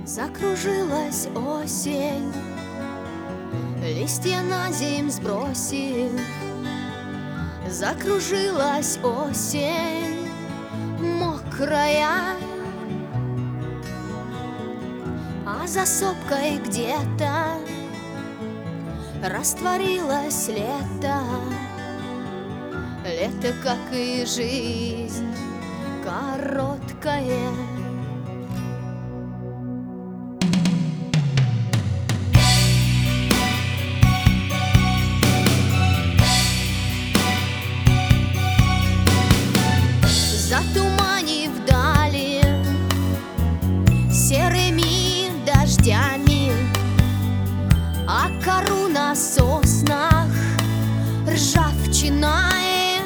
Закружилась осень, листья на земь сбросив. Закружилась осень, мокрая, а за сопкой где-то растворилось лето. Лето, как и жизнь, короткое. Затуманив вдали серыми дождями, а кору на соснах ржавчиной.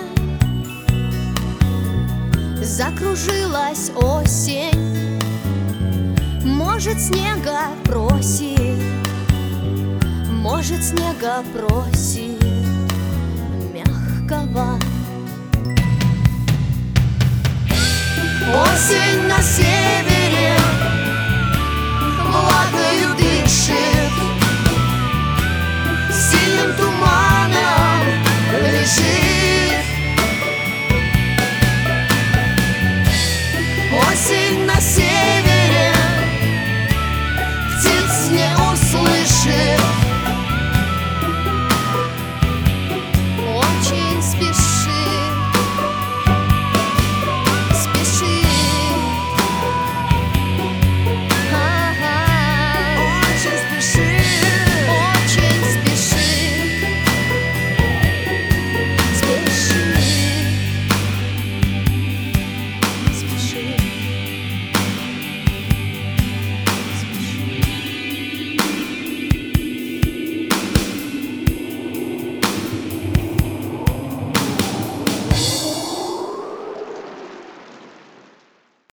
Закружилась осень, может, снега просит, может, снега просит мягкого. Осень на севере